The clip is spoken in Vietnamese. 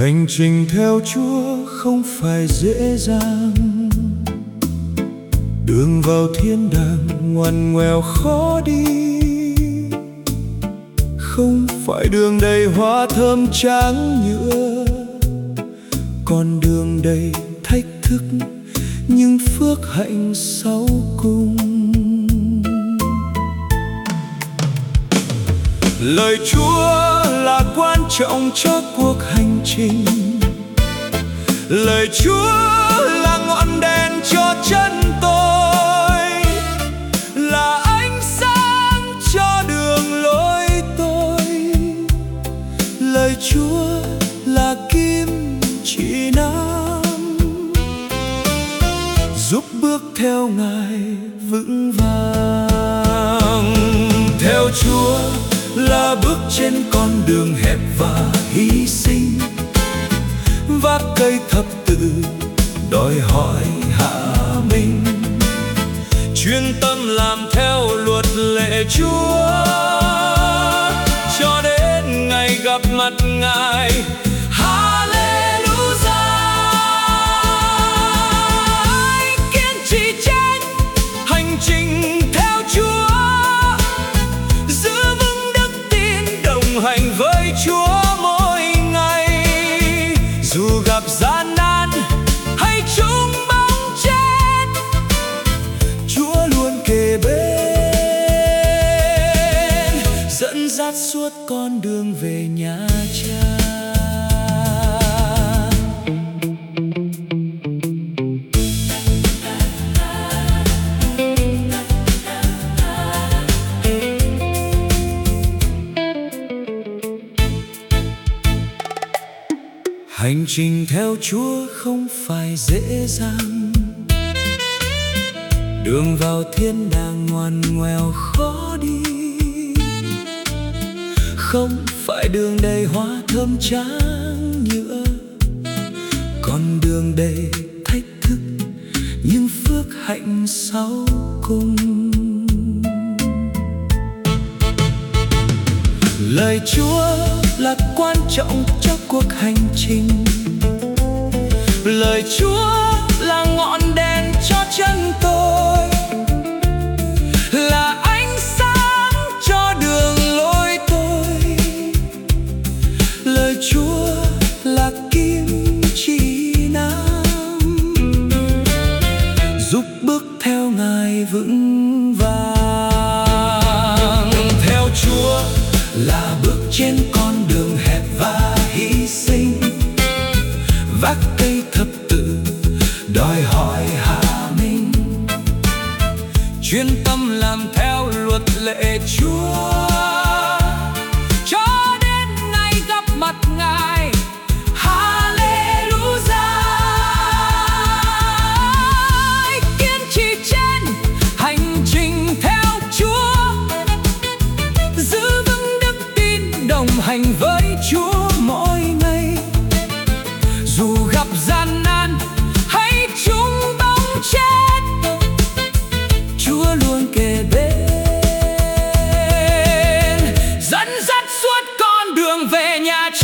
Hành trình theo Chúa không phải dễ dàng, đường vào thiên đàng ngoằn ngoèo khó đi. Không phải đường đầy hoa thơm trắng nhựa, con đường đầy thách thức nhưng phước hạnh sau cùng. Lời Chúa là quan trọng cho cuộc hành trình. Lời Chúa là ngọn đèn cho chân tôi, là ánh sáng cho đường lối tôi. Lời Chúa là kim chỉ nam, giúp bước theo Ngài vững vàng. Theo Chúa là bước trên con đường hẹp và hy sinh, vác cây thập tự đòi hỏi hạ mình, chuyên tâm làm theo luật lệ Chúa cho đến ngày gặp mặt Ngài. Kiên trì trên hành trình theo Chúa, giữ vững đức tin đồng hành với Chúa mỗi ngày. Dù gặp gian nan hay trúng bóng chết, Chúa luôn kề bên, dẫn dắt suốt con đường về nhà Cha. Hành trình theo Chúa không phải dễ dàng, đường vào thiên đàng ngoằn ngoèo khó đi. Không phải đường đầy hoa thơm trắng nhựa, con đường đầy thách thức nhưng phước hạnh sau cùng. Lời Chúa là quan trọng cho cuộc hành trình. Lời Chúa là ngọn đèn cho chân tôi, là ánh sáng cho đường lối tôi. Lời Chúa là kim chỉ nam, giúp bước theo Ngài vững vàng. Theo Chúa là bước trên con đường hẹp và hy sinh, vác cây thập tự đòi hỏi hạ mình, chuyên tâm làm theo luật lệ Chúa cho đến ngày gặp mặt Ngài. Hallelujah! Kiên trì trên hành trình theo Chúa, giữ vững đức tin đồng hành với Chúa mỗi ngày. Dù gặp gian nan hay trúng bóng chết, Chúa luôn kề bên, dẫn dắt suốt con đường về nhà Cha.